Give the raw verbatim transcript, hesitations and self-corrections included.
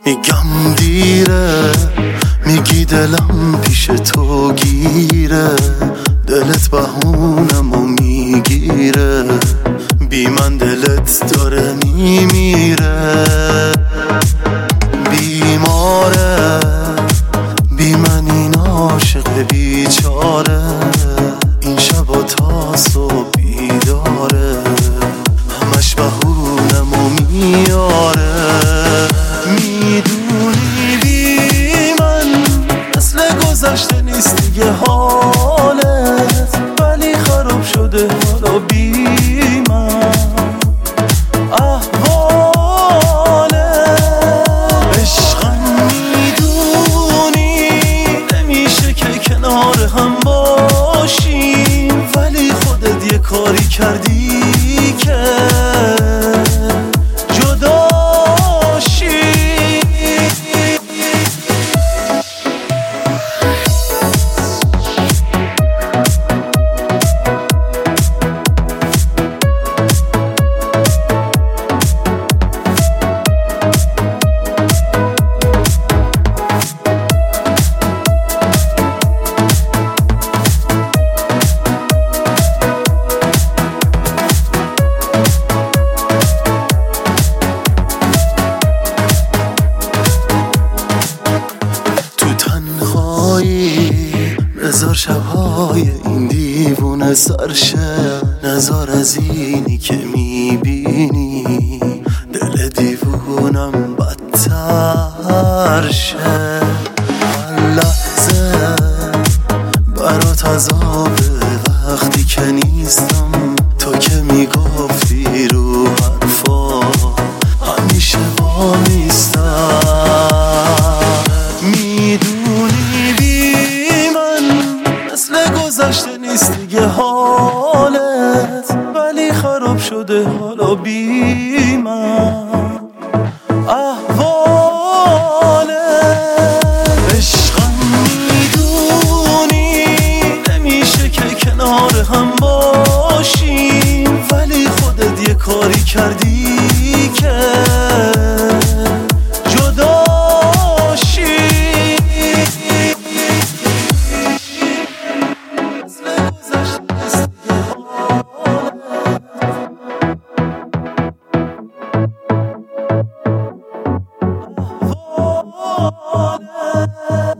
میگم دیره، میگی دلم پیش تو گیره، دلت بهونمو میگیره، بی من دلت داره میمیره. بیماره بی من این عاشق بیچاره، این شبا تا صبح بیداره، همش بهونمو میاره. میدونی بی من مثل گذشته نیست دیگه حالت، ولی خراب شده حالا بی من احوالت. عشقم میدونی نمیشه که کنار هم باشیم، ولی خودت یه کاری کردی که بذار شبهای این دیوونه سرشه، نزار از اینی که میبینی دل دیوونم بدتر شه. هر لحظه برات عذابه وقتی که نیستم، تو که میگفتی رو حرفا همیشه با نیستم. میدونی بی مثل گذشته نیست دیگه حالت، ولی خراب شده حالا بی من احوالت. عشقم میدونی نمیشه که کنار هم باشیم، ولی خودت یه کاری کردی که Oh,